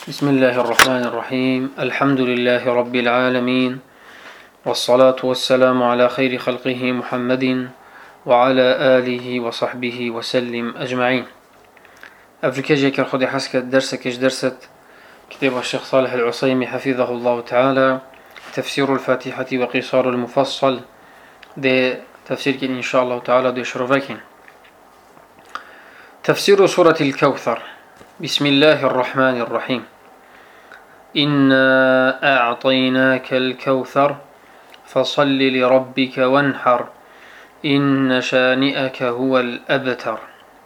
بسم الله الرحمن الرحيم. الحمد لله رب العالمين، والصلاة والسلام على خير خلقه محمد وعلى آله وصحبه وسلم أجمعين. أفريكا كالخدي حسك درست كتاب الشيخ صالح العصيمي حفظه الله تعالى، تفسير الفاتحة وقصار المفصل. ده تفسير إن شاء الله تعالى دي شرفاكين. تفسير سورة الكوثر. بسم الله الرحمن الرحيم. إنا أعطيناك الكوثر فصل لربك وانحر إن شانئك هو الأبتر.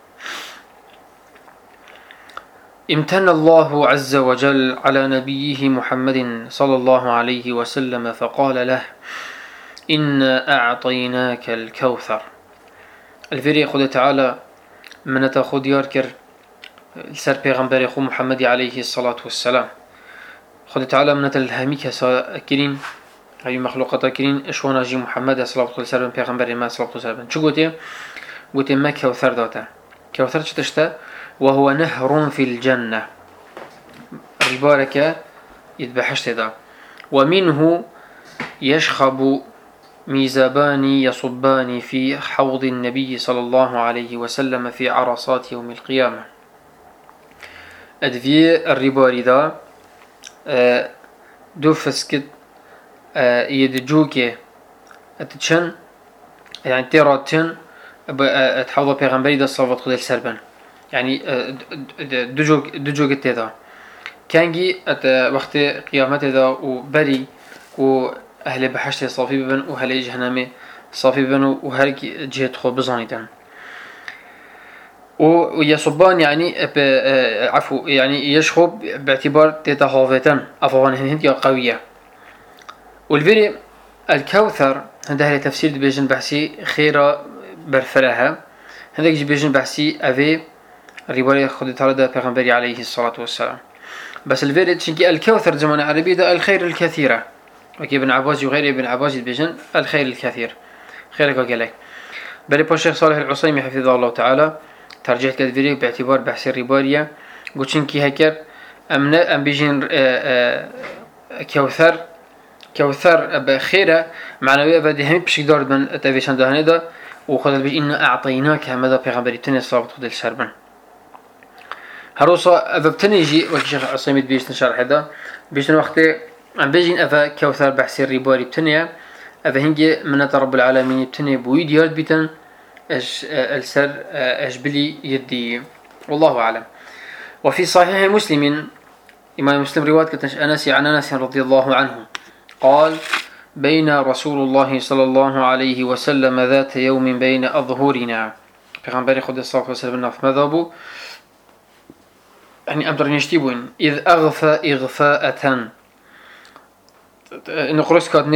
امتن الله عز وجل على نبيه محمد صلى الله عليه وسلم فقال له: إنا أعطيناك الكوثر. الفريق خد تعالى من تاخد ياركر السر پیغمبر خو محمد عليه الصلاة والسلام. خد تعالى من الهمي كسا كرين هاي مخلوقات كرين اشوانا جي محمد صلى الله عليه وسلم پیغمبر ما صلى الله عليه وسلم. شو قلت ما كوثر داتا. كوثر شتشتا وهو نهر في الجنة، ربارك يتبحشت دا، ومنه يشخب ميزابان يصبان في حوض النبي صلى الله عليه وسلم في عرصات يوم القيامة. أدفي الرباري دا دو فسكت يدجوكي أتتشن يعني تيراتشن اتحوض پیغمبری دا صلوات خود السربن، يعني دجوك تدا كانجي وقت قيامته دا وبري وأهل بحشت صافي ببن وأهل جهنم صافي ببن وهل جهة خو بزانيدن. ويصبان يعني عفو يعني يشخب باعتبار تتهافتن أفوان هند قوية. والفيري الكوثر هذا تفسير بيجن بحسي خيرة برفلها، هذاك بيجن بحسي أفي رواية خدت على پیغمبر عليه الصلاة والسلام. بس الفيري تشنكي الكوثر زمان عربي ده الخير الكثيرة، وكي ابن عباس وغير ابن عباس بيجن الخير الكثير خيرك وقالك. بل الشيخ صالح العصيمي حفظه الله تعالى ترجيح كالفيري باعتبار بحث الربارية قلتشنكي هكر أم بيجن كوثر بخيرة معنوية بدي هم بشكل دارد من أتفيشان دهنه ده. وخذت بيج إنا أعطيناك ماذا بيغمبري تاني صلاة خد الشربن هروسا أفبتني يجي والشيخ عصيمي بيجن شرح هذا بيجن وقت عم بيجن أفا كوثر بحث الرباري بتنيا أفا هنجي من رب العالمين بتنيا بويد يارد بيتن السر أجبلي يدي، والله أعلم. وفي صحيح مسلم إمام مسلم رواية أنس عن أنس رضي الله عنه قال: بين رسول الله صلى الله عليه وسلم ذات يوم بين أظهرنا، پیغمبر خود صلى الله عليه وسلم في مذهبه يعني أمدر نشتيبون إذ أغفى إغفاءة نقرس كاتني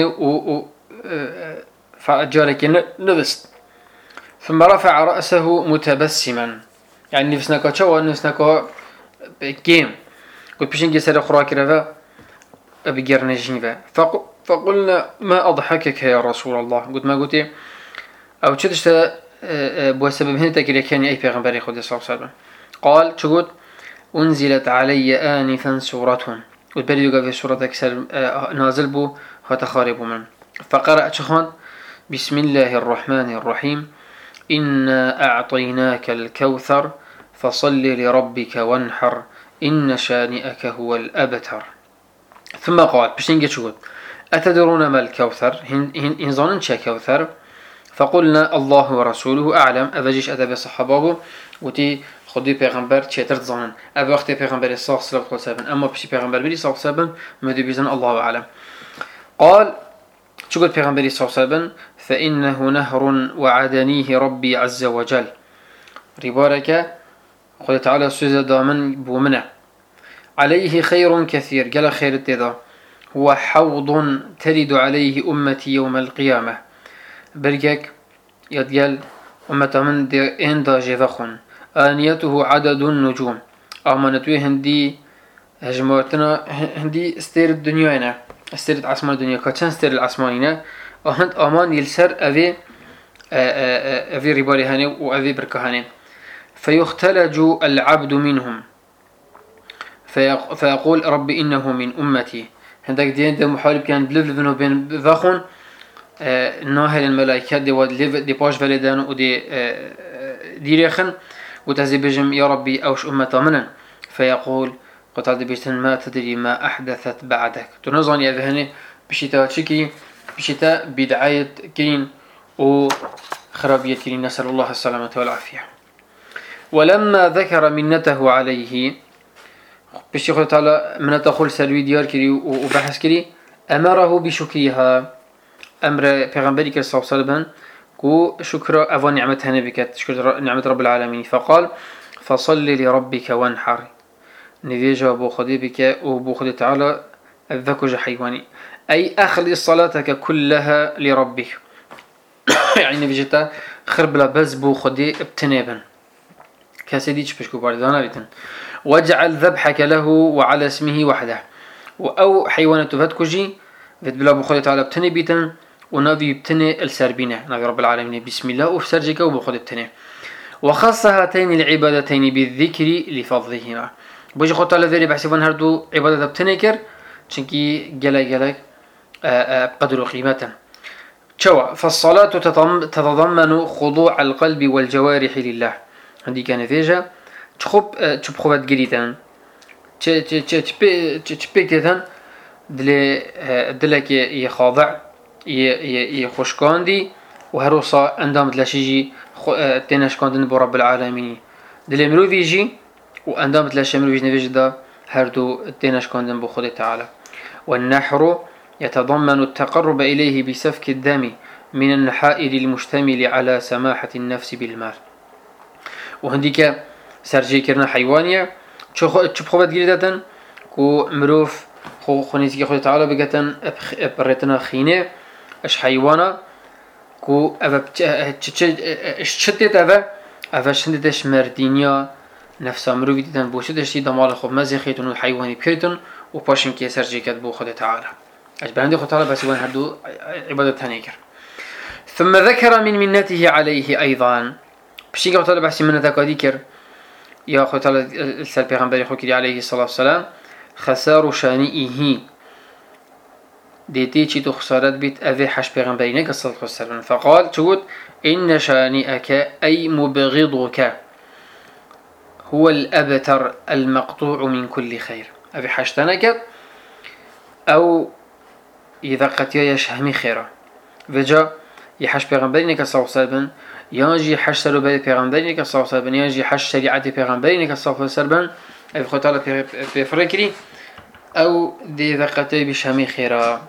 فأجارك نبست، ثم رفع رأسه متبسما، يعني نفسنا كاتشوا نفسنا كيم قلت بيشن جسر أخراك رفا أبيجرنا جنفا فقلنا: ما أضحكك يا رسول الله؟ قلت ما قلت أو تشتشت بسبب هنا تكري كان أي پیغمبر خود صلى الله عليه وسلم. قال: شو قلت؟ أنزلت علي آنفا سورة، قلت بريدو في سورة أكثر نازل بو فتخارب من، فقرأت شخان: بسم الله الرحمن الرحيم إنا أعطيناك الكوثر فصل لربك وانحر إن شانئك هو الأبتر. ثم قال بشنجة شو قلت: أتدرون ما الكوثر؟ إن ظننت شا كوثر؟ فقلنا: الله ورسوله أعلم. أفجيش أدب صحابه وتي خدي پیغمبر تشترت ظنن أبا وقت پیغمبر صلى الله عليه وسلم، أما بشي پیغمبر بري صلى الله عليه وسلم مدو بيزن الله أعلم. قال: شو قلت پیغمبر صلى الله عليه وسلم: فإنه نهر وعدنيه ربي عز وجل. ربارك خد تعالى سوزة دامن بومنه عليه خير كثير، قال خير التذا هو حوض ترد عليه أمتي يوم القيامة. برجك يتقال أمة من إندا جفخن آنيته عدد النجوم، أمانتوي هندي هجماتنا هندي استير الدنيا هنا استير عصمان الدنيا كاتشان استير العصمانينا أهند أمان يلسر أفي رباري هاني وأفي بركهاني فيختلج العبد منهم فيقول رب إنه من أمتي. هندك دين ده محارب كان بلفلفنو بين ذاخون ناهل الملائكة دي باش فلدان ودي ديريخن وتهزي بجم يا ربي أوش أمة منا. فيقول قطعد بيشتن ما تدري ما أحدثت بعدك. تنظن يا ذهني بشتاء تشكي بشتاء بدعاية كين وخرابية كين، نسأل الله السلامة والعافية. ولما ذكر منته عليه بشي خلط على من تقول سلوي ديار كري وبحث كري أمره بشكرها. أمر پیغمبري كري صلى الله عليه وسلم كو شكر أفا نعمتها نبكت شكر نعمة رب العالمين. فقال فصل لربك وانحر. نفيجا بو خدي بك وبو خدي تعالى الذكج حيواني، أي أخلص صلاتك كلها لربك. يعني نفيجتا خرب لبز بو خدي ابتنابا كاسديش بشكو باردانا بيتن. واجعل ذبحك له وعلى اسمه وحده. أو حيوانة فتكجي بلا بو خدي تعالى ابتني بيتن ونبي ابتني السربينة نبي رب العالمين بسم الله وفسرجك وبو خدي ابتني. وخص هاتين العبادتين بالذكر لفضلهما. بوجي خدت على ذلك بحسبان هردو عبادة ابتنكر چنكي جلق بقدر قيمة. شوى فالصلاة تتضمن خضوع القلب والجوارح لله. عندي كان فيجا تخب تبخوات جريدان تبيكتان دلك يخاضع يخشكاندي وهروصا عندما تلاشيجي تناشكاندن برب العالمين دل مروفي يجي وعندما تلاشي مروفي نفيج دا هردو تناشكاندن بخود تعالى. والنحر يتضمن التقرب إليه بسفك الدم من النحائل المشتمل على سماحة النفس بالمال. وهنديك سرجي كرنا حيوانية تشبخوبات جريدة كو مروف خونيتي خود تعالى بقتن بريتنا خينة اش حيوانا كو شتت افا شندتش مردينيا نفسا مروفي ديتن بوشتش دي دمال خوب مزيخيتون الحيواني بكريتون وباشن كي سرجي كتبو خود تعالى اجبرندي خود تعالى بس وين هردو عبادة تانيكر. ثم ذكر من منته عليه ايضا بشي قبل بحث منتك ذكر يا خود تعالى السال پیغمبر خوكي عليه الصلاة والسلام خسار شانئه ديتي چي خسارت بيت أذي حش پیغمبرينك صلى الله عليه وسلم. فقال تقول إن شانئك أي مبغضك هو الأبتر المقطوع من كل خير. أذي حشتنك أو إذا قتيا يشهمي خيرا فجاء يحش پیغمبرينك صلى الله عليه وسلم يانجي حش سلوبي پیغمبرينك صلى الله عليه وسلم يانجي حش شريعة پیغمبرينك صلى الله عليه وسلم أذي خود تعالى بفركري أو دي ذقتي بشهمي خيرا.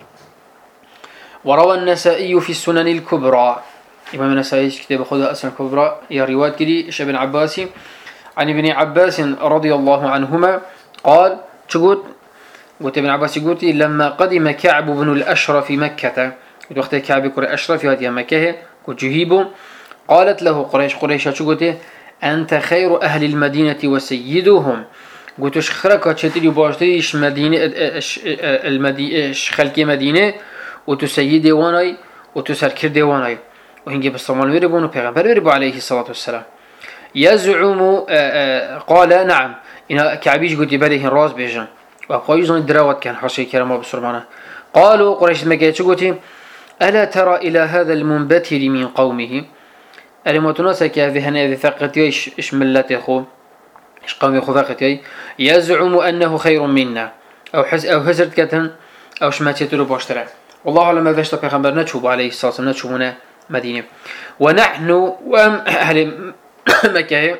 وروى النسائي في السنن الكبرى. إمام النسائي كتاب خذها السنن الكبرى يا رواية كلي ابن عباس عن ابن عباس رضي الله عنهما قال تقول ابن عباس يقول لما قدم كعب بن الأشرف مكة وقت كعب كر أشرف في هذه مكة وجهيبه قالت له قريش تقول أنت خير أهل المدينة وسيدهم. قلت شخرك تشتري باشتريش مدينة المدينة خلق مدينة وتسيد ديواناي وتسركر ديواناي وهنجي بالصومال ويربون وبيغمبر ويربو عليه الصلاة والسلام. يزعم قال نعم إن كعبيش قلت بليه الراس بيجن وقايزون الدراوات كان حصي كرامه بسرمانه. قالوا قريش مكة قلت ألا ترى إلى هذا المنبتر من قومه المتناسك في هنا ثقتي إيش ملتي خو إيش قومي خو ثقتي يزعم أنه خير منا أو حزرت كتن أو شماتي له باشترى. والله أعلم ماذا اشتبه پیغمبر نشوب عليه الصلاة والسلام نشوبنا مدينة. ونحن أهل مكة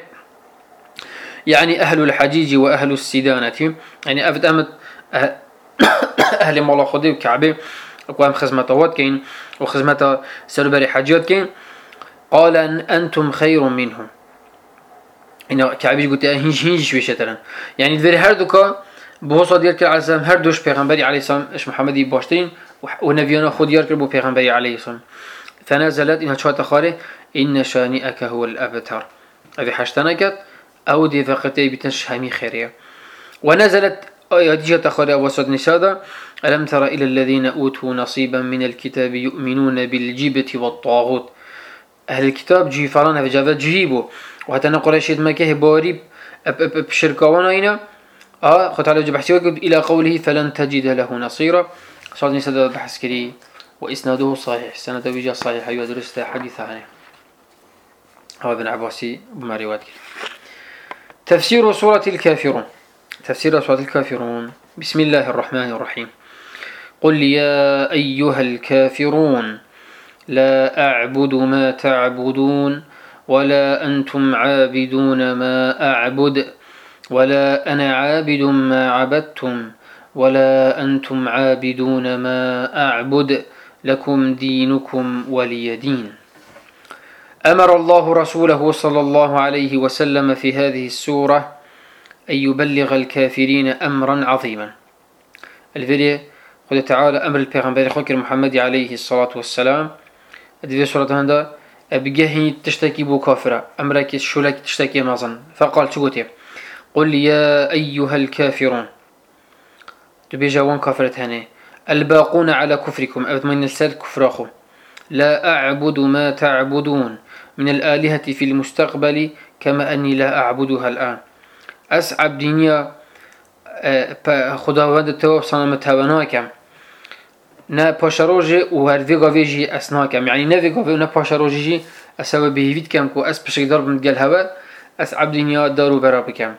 يعني أهل الحجيج وأهل السدانة يعني أفدأمت أهل مولا خدي وكعبه وقام خزمتوات كين وخزمت سلبري حجيات كين. قال أنتم خير منهم. إنه كعبيش قلت هنج شويشترن يعني ذري هردوكا بوصا ديال كل عالم هردوش پیغمبري عليه السلام اش محمدي باشترين ونبينا خود ديال كل بو پیغمبري عليه السلام. فنزلت إنها شوات خاري إن شانئك هو الأبتر أذي حشتنكت أو دي ذقتي بتنشهمي خيرية. ونزلت آيات خاري وسط نسادا ألم تر إلى الذين أوتوا نصيبا من الكتاب يؤمنون بالجبت والطاغوت. أهل الكتاب جيفران في جافت جيبو وحتى نقرأ شيء مكه باريب بشركوانا هنا خد على وجه بحثي وقد إلى قوله فلن تجد له نصيرا. صادني سدد بحث كري وإسناده صحيح، سند وجه صحيح أيها درست حديث عنه. هذا ابن عباسي بمريوات. تفسير سورة الكافرون. تفسير سورة الكافرون. بسم الله الرحمن الرحيم. قل يا أيها الكافرون لا أعبد ما تعبدون ولا أنتم عابدون ما أعبد ولا أنا عابد ما عبدتم ولا أنتم عابدون ما أعبد لكم دينكم ولي دين. أمر الله رسوله صلى الله عليه وسلم في هذه السورة أن يبلغ الكافرين أمرا عظيما. الفيديو قد تعالى أمر البيغمبر خوكر محمد عليه الصلاة والسلام الفيديو سورة هندا أبجهي تشتكي بو كافرة أمرك شولك تشتكي مازن فقال شوتي قل يا أيها الكافرون تبيجا وان كافرة هني الباقون على كفركم أبد من السال كفراخو لا أعبد ما تعبدون من الآلهة في المستقبل كما أني لا أعبدها الآن. أسعب دنيا خداوند تو صنمت هوناكم نا باشروجي وهرفيغا فيجي أسناكم يعني نفيغا في نا باشروجي أسوى بهيفيد كم كو أس بشي ضرب من قال هوا أسعب دنيا دارو برابكم.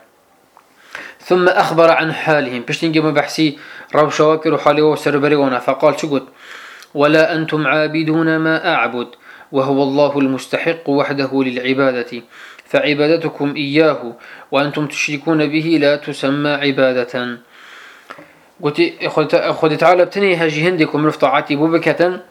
ثم أخبر عن حالهم بشتنجي مبحسي رب شواكر وحالي وسربري وانا فقال شقد ولا أنتم عابدون ما أعبد وهو الله المستحق وحده للعبادة فعبادتكم إياه وأنتم تشركون به لا تسمى عبادة. قلت أخذ تعالى بتني هاجي هندكم رفطاعاتي بوبكة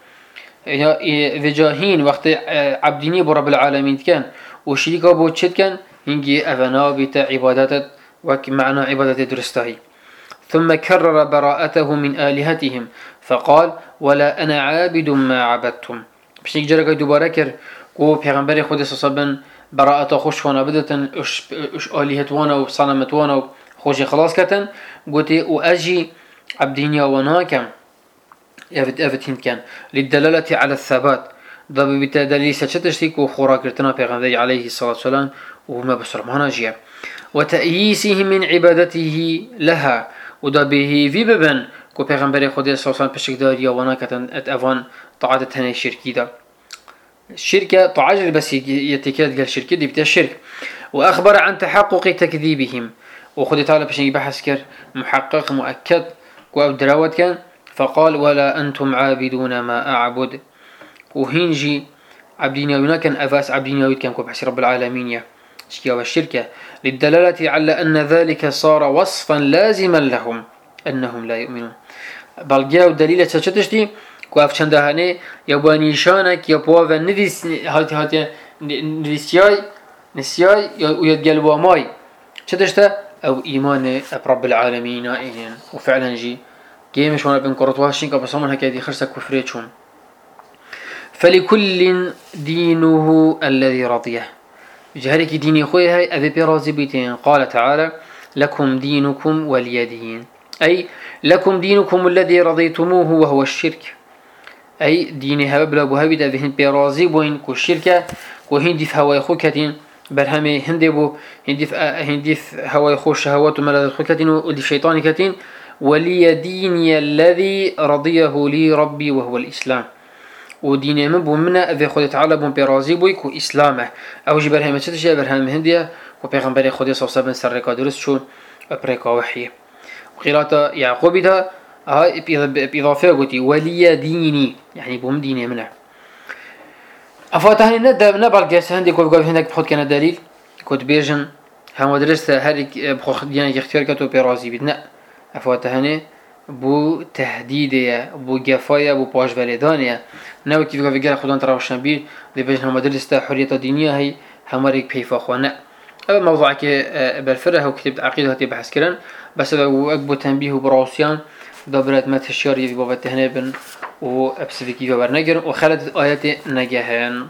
ذجاهين وقت عبديني برب العالمين كان وشريكا بوتشت كان هنجي أفنا بتا عبادات ومعنى عبادة درستهي. ثم كرر براءته من آلهتهم فقال ولا أنا عابد ما عبدتم. باش نجرك دوباره كر قو پیغمبر خود صصبن براءته خوش وانا بدتن اش آلهت وانا و صنمت وانا خوش خلاص كتن قوتي وأجي عبدينيا وناكم افت هند كان للدلالة على الثبات ضب بتدليل ستشتشتك وخوراكرتنا پیغمبر عليه الصلاة والسلام وما بسر مهناجيا وتأييسهم من عبادته لها ودبه في ببن كو پیغمبر خود صلى الله عليه وسلم بشكداريا وناكتن اتأفان طاعت هنه الشركي ده الشركة طعاجل بس يتكاد قال الشركة دي بتاع الشرك. وأخبر عن تحقق تكذيبهم وخد تعالى بشي بحث كر محقق مؤكد وأو دراوت كان فقال ولا أنتم عابدون ما أعبد وهنجي عبدين يونا كان أفاس عبدين يويد كان كو بحث رب العالمين يا شكيا والشركة للدلالة على أن ذلك صار وصفا لازما لهم أنهم لا يؤمنون. بل جاء دليل تشتشتي كواف چندهانه يباني شانك يبوا نديس هاتي نسياي ويتقلبوا ماي شتشتا او ايمان رب العالمين اين وفعلا جي جيمش وانا بين قرطواشين كبصمن هكذا خرسه كفريتهم. فلكل دينه الذي رضيه جهرك ديني خويا هاي ابي برازي بيتين. قال تعالى لكم دينكم ولي دين اي لكم دينكم الذي رضيتموه وهو الشرك أي ديني هبلا بوهبي ده هند برازي بوين كو الشركة وهندي في هواي خوكتين برهمي هندي بو هندي في هواي خو شهوات وملاذ خوكتين ودي شيطان كتين ولي ديني الذي رضيه لي ربي وهو الإسلام. وديني من بو منا أذي خود تعالى بون برازي بوي كو إسلامه أو جي برهمي تشتشي برهمي هندية وبيغمبري خودي صلى الله عليه وسلم سرقا درست شو أبريكا وحيه. وقيلاتا يعقوب ده هاي بإضافة قلتي ولي ديني يعني بهم ديني منه. أفاتهني نبال قيس هندي كوب قاب هندك بخود كان دليل كنت بيجن هم درست هاري بخو ديانك اختيار كتو برازي بدنا أفاتهني بو تهديدية بو جفاية بو باش فالدانية ناوي كيف قاب قال خدان تراوشن بير دي بيجن هم درست حرية دينية هي هماريك بيفا خوانا. هذا موضوع بالفرح وكتبت عقيدة هتي بحث كرن بس أكبر تنبيه براوسيان دبرت ما تشاري في بابا تهنبن وأبسفكي فبرنجر وخلت آيات نجاهن.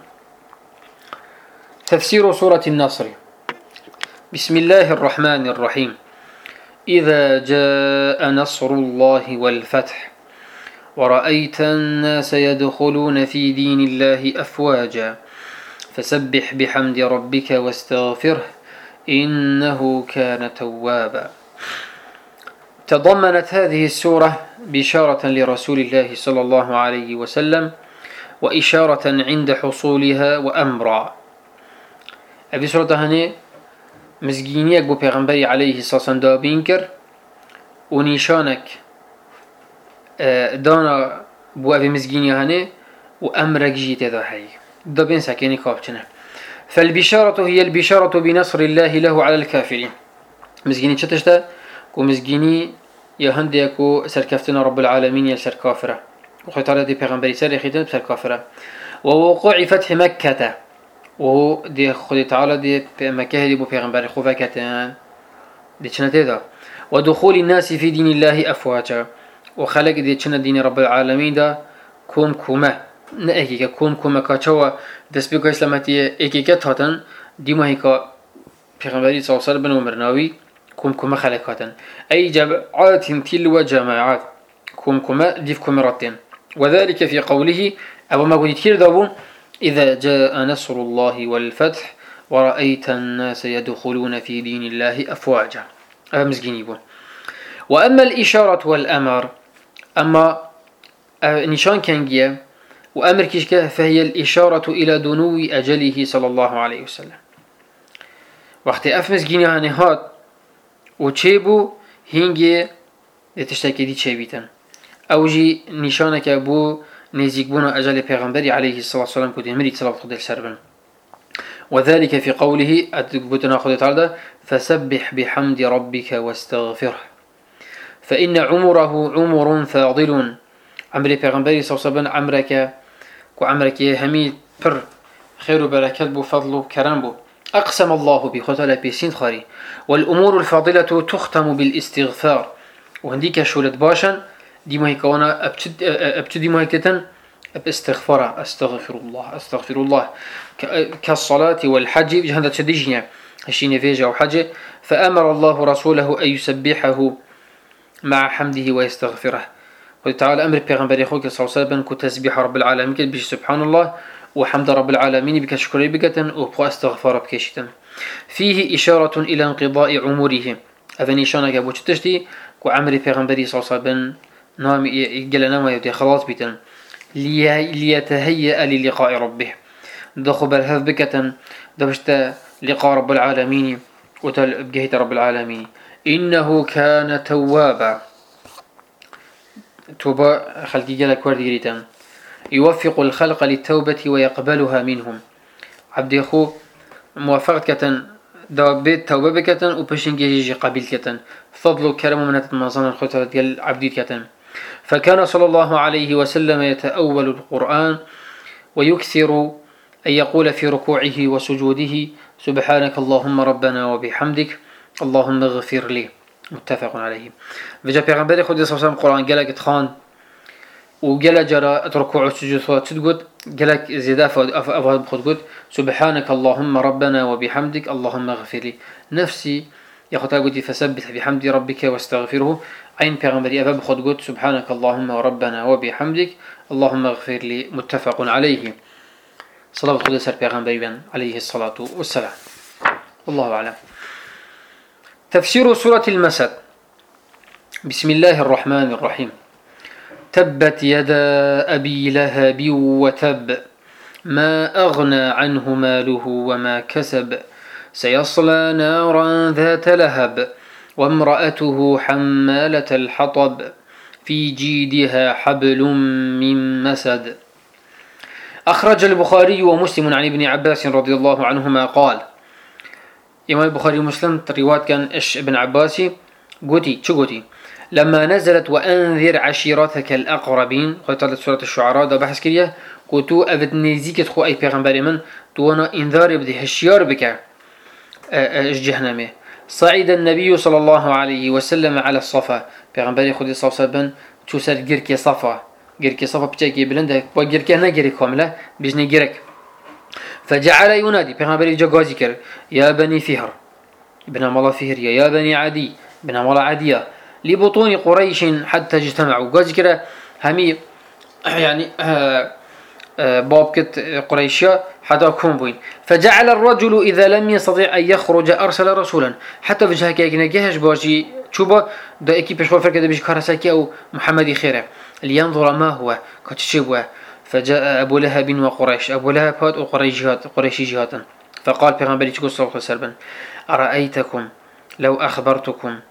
تفسير سورة النصر. بسم الله الرحمن الرحيم. إذا جاء نصر الله والفتح ورأيت الناس يدخلون في دين الله أفواجا فسبح بحمد ربك واستغفره إنه كان توابا. تضمنت هذه السورة بشارة لرسول الله صلى الله عليه وسلم وإشارة عند حصولها وأمرا. أبي سورة هني مزجينيك بو پیغمبري عليه الصلاة والسلام دا بينكر ونشانك دانا بو أبي مزجيني هني وأمرك جيت ذا حي دا بين ساكيني كابتنا. فالبشارة هي البشارة بنصر الله له على الكافرين. مزجيني شتشتا ومزجيني يهنديكو سركفتنا رب العالمين يلسر كافرة وخطالة دي پیغمبري سر يخيطان بسر كافرة. ووقوع فتح مكة وهو دي خد تعالى دي مكة دي بو پیغمبر خوفكتان دي چنة دا. ودخول الناس في دين الله أفواجا وخلق دي چنة دين رب العالمين دا كوم كومة نأكيكا كوم كومة كاچوا دس بيكو إسلامتي إكيكا تاتن دي ما هيكا پیغمبري صلى الله عليه وسلم ومرناوي كوم كومة خلقاتن أي جماعات تلو جماعات كوم كومة ديف كومراتين. وذلك في قوله أبو ما قلت كير دابو إذا جاء نصر الله والفتح ورأيت الناس يدخلون في دين الله أفواجا. أمزجينيبون. وأما الإشارة والأمر أما نشان كانجيا وأمر كيشكا فهي الإشارة إلى دنو أجله صلى الله عليه وسلم. وقت أفمزجيني هانهات وچيبو هنجي تشتكي دي چيبيتن أوجي نشانك أبو نزيقبونا أجل پیغمبري عليه الصلاة والسلام كده مريك صلاة خد السربن. وذلك في قوله أتقبتنا خد تعالى فسبح بحمد ربك واستغفره فإن عمره عمر فاضل. عمري پیغمبري صلى الله عليه وسلم عمرك وعمرك همي بر خير وبركات بو فضل وكرم بو أقسم الله بخطالة بسين خاري. والأمور الفاضلة تختم بالاستغفار وهنديك شولت باشا دي ما هيكونا ابتدي ما هيكتن باستغفار استغفر الله كالصلاة والحج جهنده تدجنيا هشين فيجا وحج. فأمر الله رسوله أن يسبحه مع حمده ويستغفره. وتعالى أمر پیغمبر خوك صلى الله عليه وسلم كتسبيح رب العالمين بيش سبحان الله وحمد رب العالمين بك شكري بكتن وبقى استغفار بكشتن. فيه إشارة إلى انقضاء عمره. هذا نشانك أبو تشتي وعمر پیغمبر صلى الله عليه وسلم نام يجلنا ما يدي خلاص بيتن ليتهيأ للقاء ربه دخبر هذ بكتن دبشت لقاء رب العالمين وتل بجهة رب العالمين. إنه كان توابا توبا خلقي جلك وردي ريتن يوفق الخلق للتوبة ويقبلها منهم. عبد يخو موافقة كتن دابت توبة بكتن وبشنجي يجي قبيل كتن فضل كرم من المنظمة الخطرة ديال عبدي كتن. فكان صلى الله عليه وسلم يتأول القرآن ويكثر أن يقول في ركوعه وسجوده سبحانك اللهم ربنا وبحمدك اللهم اغفر لي. متفق عليه. فجاء پیغمبر خود صلى الله عليه وسلم قرآن قالك اتخان وقال جرى ركوع السجود تقول قالك زيادة أفضل بخد قد سبحانك اللهم ربنا وبحمدك اللهم اغفر لي. نفسي ياخذ قلت فسبح بحمد ربك واستغفره عين پیغمبري أفا بخد قد سبحانك اللهم ربنا وبحمدك اللهم اغفر لي. متفق عليه. صلاة خد سر پیغمبري عليه الصلاة والسلام. والله أعلم. تفسير سورة المسد. بسم الله الرحمن الرحيم. تبت يدا أبي لهب وتب ما أغنى عنه ماله وما كسب سيصلى نارا ذات لهب وامرأته حمالة الحطب في جيدها حبل من مسد. أخرج البخاري ومسلم عن ابن عباس رضي الله عنهما قال إمام البخاري ومسلم رواية كان ابن عباسي قوتي لما نزلت وأنذر عشيرتك الأقربين قلت سورة الشعراء ده بحث كريه قلتو أبد نزيكت خو أي پیغمبر من دوانا إنذار بدي هشيار بك جهنمه. صعد النبي صلى الله عليه وسلم على الصفا پیغمبر خودی صلی الله علیه و سلم تو سر گرکی صفا بتاعي بلنده با گرکی نگری کامله بجنی گرک. فجعل ينادي پیغمبر جا غازي كر يا بني فهر ابن مالا فهر يا بني عدي ابن مالا عدية لبطون قريش حتى اجتمعوا غازي كر همي يعني باب كت قريشيا حتى كون بوين. فجعل الرجل إذا لم يستطيع أن يخرج أرسل رسولا حتى وجهك يجنجهش باجي شوبا دا اكي بشوا فرق ده بيش كارساكي او محمد خيره لينظر ما هو كتشبه. فجاء ابو لهب وقريش، ابو لهب هات وقريشي جهات. فقال پیغمبر صلى الله عليه وسلم ارايتكم لو اخبرتكم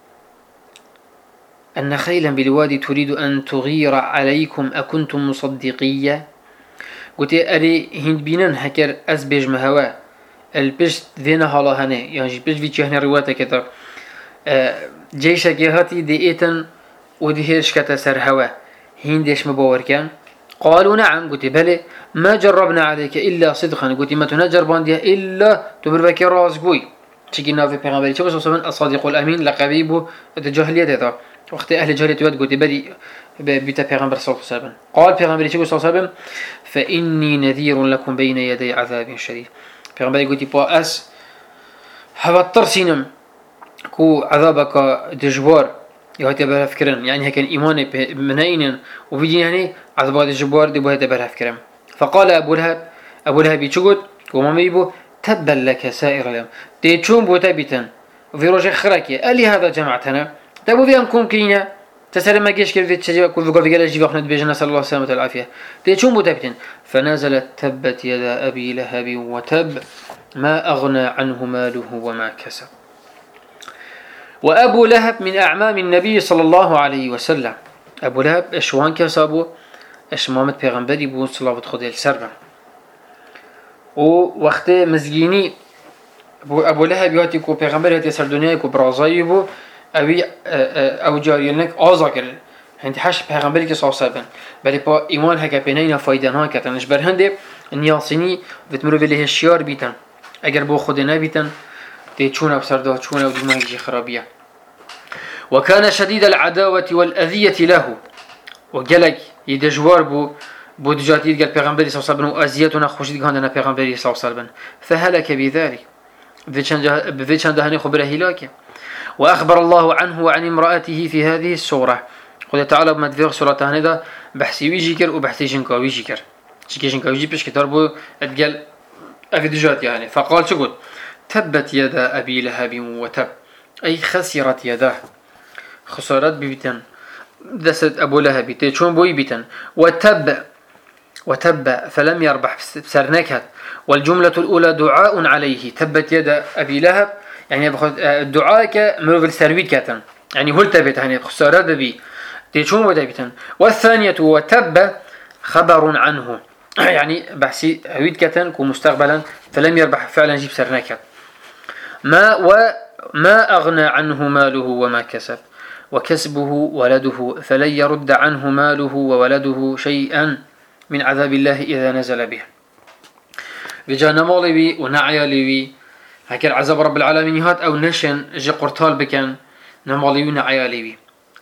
ان خيلا بالوادي تريد ان تغير عليكم اكنتم مصدقيه. قلت اري هند بينن هكر از بيج مهوا البيش ذينا هلا هنه يعني بيش في جهنه رواته كده جيش جهاتي ديتن ودهيش كتسر هوا هندش مبور كان. قالوا نعم. قلت بلى ما جربنا عليك الا صدقا. قلت ما تنجربان دي الا تبرك راس بوي تشكينا في پیغمبري صلى الله عليه وسلم الصادق الامين لقبيبه الجاهليه ده وقت اهل الجاهليه قلت بدي بيت پیغمبر صلى الله عليه وسلم. قال پیغمبري صلى الله عليه وسلم فاني نذير لكم بين يدي عذاب شديد. پیغمبري قلت با اس هبطر سينم كو عذابك دجبار يهات بره فكرن يعني هكذا إيمان مناين وفيجي يعني عذاب دجبار دي بهت بره فكرن. فقال أبو لهب يشقد وما ميبو تبا لك سائر اليوم تيجون بوتابيتن في رجع خراكي ألي هذا جماعتنا تبو في أنكم كينا تسلم ما جيش كيف تشجع كل في قال جيب أخنا بيجنا صلى الله عليه وسلم العافية تيجون بوتابيتن. فنزلت تبت يدا أبي لهب وتب ما أغنى عنه ماله وما كسب. وأبو لهب من أعمام النبي صلى الله عليه وسلم. أبو لهب أشوان كسابو أشمامة پیغمبري بو صلى الله عليه وسلم. ووقت مزجيني أبو لهب يهاتي كو پیغمبر يهاتي سردونيا كو برازاي بو أو جاريلنك آزاكر هنتي حش پیغمبري صلى الله عليه وسلم بل با إيمان هكا بينينا فايدانها كتنش برهنده نياسيني بتمرو بليه الشيار بيتن اگر بو خودنا بيتن تيچون بسرده چون او دماغي خرابيه. وكان شديد العداوة والأذية له وجلك يدجوار بو دجاتيد قال پیغمبر صلى الله عليه وسلم وأذيتنا خوشيد غاندنا پیغمبر صلى الله عليه وسلم فهلك بذلك بفيتشان دهني خبره هلاك. وأخبر الله عنه وعن امرأته في هذه السورة. قل تعالى بمدفير سورة هندا بحثي ويجيكر وبحثي جنكاوي جيكر شكي جنكاوي جيبش كتار بو اتقال أفي دجات يعني. فقال شو قلت تبت يدا أبي لهب وتب أي خسرت يداه خسارات ببتن دست أبو لهب تيشون بوي بتن وتب فلم يربح بسرنكت. والجملة الأولى دعاء عليه تبت يدا أبي لهب يعني دعاءك مروفل سرويت كاتن يعني هل تبت يعني خسارات ببي تيشون بوي بتن. والثانية وتب خبر عنه يعني بحسي هويت كاتن كمستقبلا فلم يربح فعلا جيب سرنكت. ما أغنى عنه ماله وما كسب وكسبه ولده فلن يرد عنه ماله وولده شيئا من عذاب الله إذا نزل به. بجانا مالي بي ونعيا لي بي هكذا عذاب رب العالمين هات أو نشن جي قرطال بكن نمالي بي ونعيا لي بي.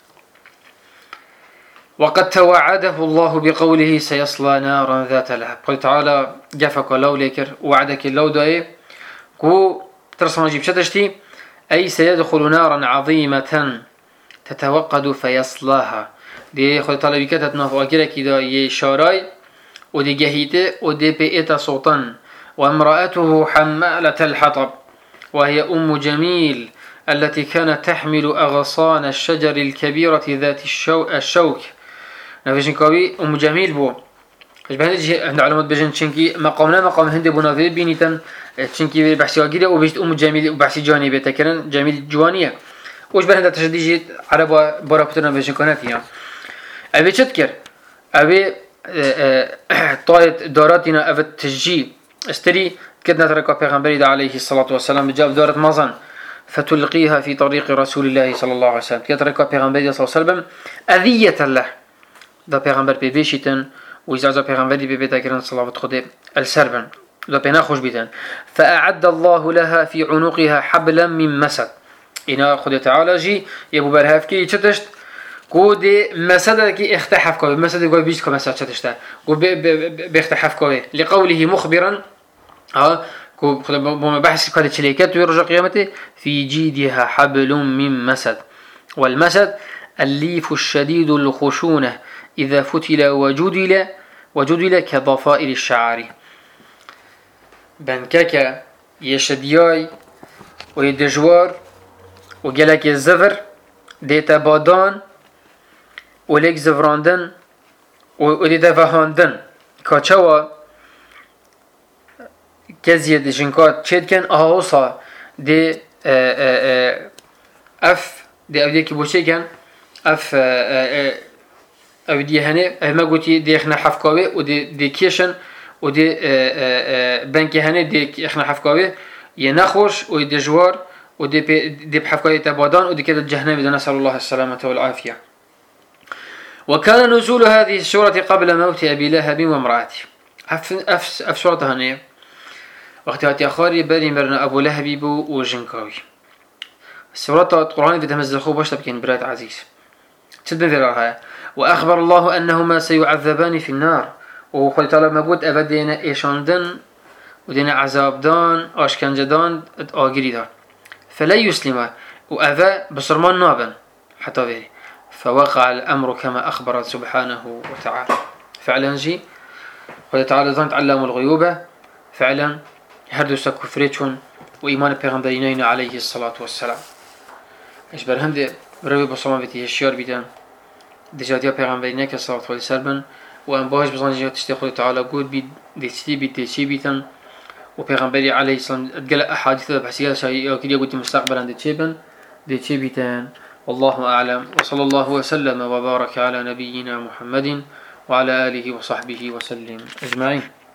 وقد توعده الله بقوله سيصلى نارا ذات لهب. قل تعالى جفك لو ليكر وعدك اللو داي كو ترسم جيب شتشتي أي سيدخل نارا عظيمة تتوقد فيصلاها دي خد طلبي كتت نافو أكيرا كده يشاراي ودي جهيته ودي بيئة صوتا. وامرأته حمالة الحطب وهي أم جميل التي كانت تحمل أغصان الشجر الكبيرة ذات الشوك. نفيشن كوي أم جميل بو بهندج عند علامات بجن تشنكي مقام هند بناظر بينيتن تشنكي بحثي واجيرة وبجت أم جميل وبحثي جانبية تكرن جميل جوانية وش بهند تشديجي عربا برابطنا بجن كانتيا أبي تذكر أبي طايت داراتنا أبي تشجي استري كدنا تركوا پیغمبري عليه الصلاة والسلام بجاب دارة مازن فتلقيها في طريق رسول الله صلى الله عليه وسلم كتركوا پیغمبري صلى الله عليه وسلم أذية له دا پیغمبر بيشيتن وإذا پیغمبری به بتکران صلوات خدا السربن لا بنا خوش بیتن. فأعد الله لها في عنقها حبلا من مسد. إنا خدا تعالى جي يبو برهاف كي چتشت قود مسد كي اختحف كوي مسد قوي بيجت كمسد چتشتا قود بيختحف كوي لقوله مخبرا كو خدا بما بحث كده چليكات ويرجع قيامته في جيدها حبل من مسد. والمسد الليف الشديد الخشونة إذا فتل وجدل كضفائر الشعار. بنكاكا يشدياي ويدجوار وجلك الزفر ديتا بادان وليك زفراندن وديتا فهاندن كاتشوا كزيد جنكات تشيد كان أهوصا دي اف دي او دي كيبوشي كان اف او دي هني ما قلتي دي اخنا حفكاوي ودي كيشن ودي بنكي هني دي اخنا حفكاوي ينخوش ودي جوار ودي بحفكاوي تبادان ودي كده الجهنم نسأل الله السلامة والعافية. وكان نزول هذه السورة قبل موت أبي لهب وامرأته. أف سورة هني وقت أخاري بري مرنا أبو لهب بو وجنكاوي. سورة القرآن في تمزل خوب باش تبكين براد عزيز تدبن في رأيها. وأخبر الله أنهما سيعذبان في النار وقال تعالى ما قلت أبدينا إيشاندن ودينا عذاب دان أشكنجدان آقري دان فلا يسلم وأذى بصرمان نابن حتى ذلك فوقع الأمر كما أخبر سبحانه وتعالى. فعلا جي قال تعالى ظن تعلم الغيوب فعلا هردوسا كفريتشون وإيمان پیغمبرینین عليه الصلاة والسلام. ايش برهند روي بصمان بيتي هشيار بيدن دجاتيا پیغمبرینه که صلاة والسلام و ام باش بزن جهات تشتي تعالى قود بيد ديتي بيد ديتي بيتن و پیغمبري عليه السلام اتقل احاديث بحسيات شيء اكيد قلت مستقبلا ديتي بيتن. والله اعلم وصلى الله وسلم وبارك على نبينا محمد وعلى آله وصحبه وسلم أجمعين.